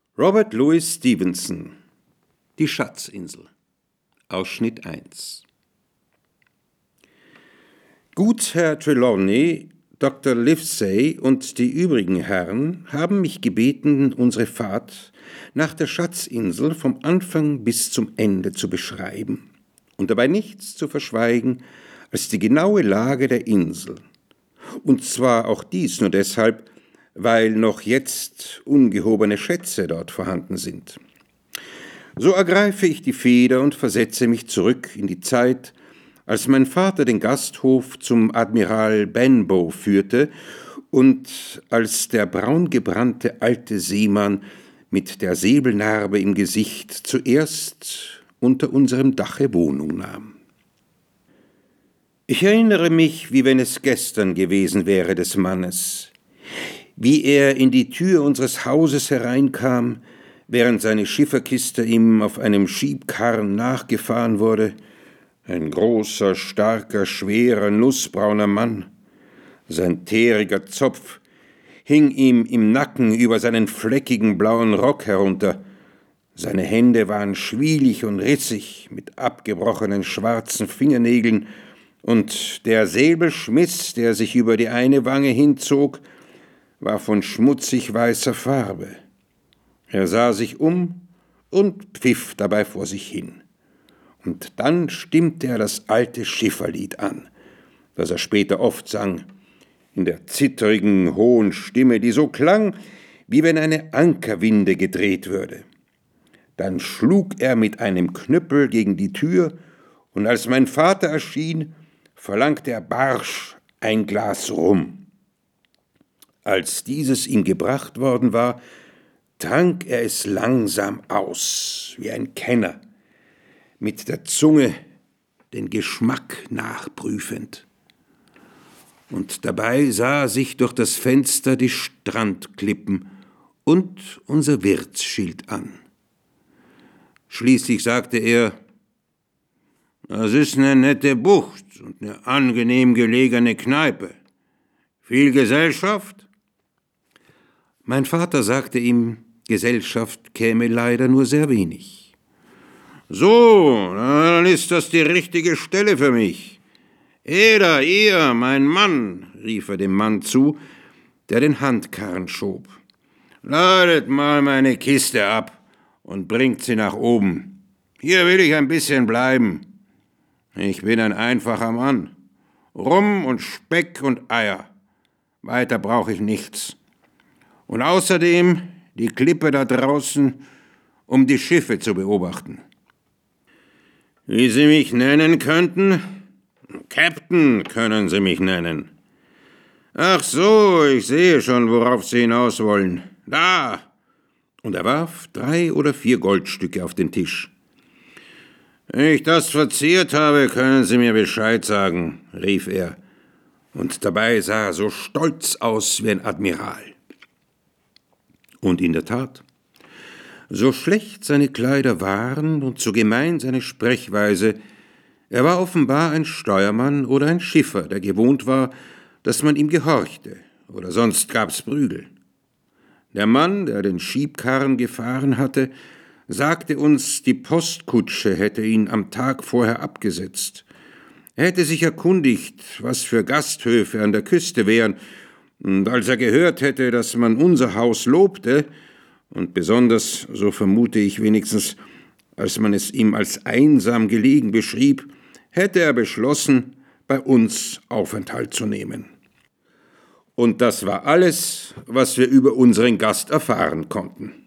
Robert Louis Stevenson: Die Schatzinsel. Ausschnitt 1. Gutsherr Trelawney, Dr. Livesey und die übrigen Herren haben mich gebeten, unsere Fahrt nach der Schatzinsel vom Anfang bis zum Ende zu beschreiben und dabei nichts zu verschweigen als die genaue Lage der Insel. Und zwar auch dies nur deshalb, weil noch jetzt ungehobene Schätze dort vorhanden sind. So ergreife ich die Feder und versetze mich zurück in die Zeit, als mein Vater den Gasthof zum Admiral Benbow führte und als der braungebrannte alte Seemann mit der Säbelnarbe im Gesicht zuerst unter unserem Dache Wohnung nahm. Ich erinnere mich, wie wenn es gestern gewesen wäre, des Mannes, wie er in die Tür unseres Hauses hereinkam, während seine Schifferkiste ihm auf einem Schiebkarren nachgefahren wurde, ein großer, starker, schwerer, nussbrauner Mann. Sein täriger Zopf hing ihm im Nacken über seinen fleckigen blauen Rock herunter. Seine Hände waren schwielig und rissig, mit abgebrochenen schwarzen Fingernägeln, und der Säbelschmiss, der sich über die eine Wange hinzog, war von schmutzig weißer Farbe. Er sah sich um und pfiff dabei vor sich hin. Und dann stimmte er das alte Schifferlied an, das er später oft sang, in der zittrigen, hohen Stimme, die so klang, wie wenn eine Ankerwinde gedreht würde. Dann schlug er mit einem Knüppel gegen die Tür, und als mein Vater erschien, verlangte er barsch ein Glas Rum. Als dieses ihm gebracht worden war, trank er es langsam aus, wie ein Kenner, mit der Zunge den Geschmack nachprüfend. Und dabei sah er sich durch das Fenster die Strandklippen und unser Wirtsschild an. Schließlich sagte er: »Das ist eine nette Bucht und eine angenehm gelegene Kneipe. Viel Gesellschaft?« Mein Vater sagte ihm, Gesellschaft käme leider nur sehr wenig. »So, dann ist das die richtige Stelle für mich. Eder, ihr, mein Mann«, rief er dem Mann zu, der den Handkarren schob. »Ladet mal meine Kiste ab und bringt sie nach oben. Hier will ich ein bisschen bleiben. Ich bin ein einfacher Mann. Rum und Speck und Eier. Weiter brauche ich nichts. Und außerdem die Klippe da draußen, um die Schiffe zu beobachten.« »Wie Sie mich nennen könnten?« »Captain können Sie mich nennen.« »Ach so, ich sehe schon, worauf Sie hinaus wollen. Da!« Und er warf 3 oder 4 Goldstücke auf den Tisch. »Wenn ich das verzehrt habe, können Sie mir Bescheid sagen«, rief er, und dabei sah er so stolz aus wie ein Admiral. Und in der Tat, so schlecht seine Kleider waren und so gemein seine Sprechweise, er war offenbar ein Steuermann oder ein Schiffer, der gewohnt war, dass man ihm gehorchte, oder sonst gab's Prügel. Der Mann, der den Schiebkarren gefahren hatte, sagte uns, die Postkutsche hätte ihn am Tag vorher abgesetzt. Er hätte sich erkundigt, was für Gasthöfe an der Küste wären, und als er gehört hätte, dass man unser Haus lobte, und besonders, so vermute ich wenigstens, als man es ihm als einsam gelegen beschrieb, hätte er beschlossen, bei uns Aufenthalt zu nehmen. Und das war alles, was wir über unseren Gast erfahren konnten.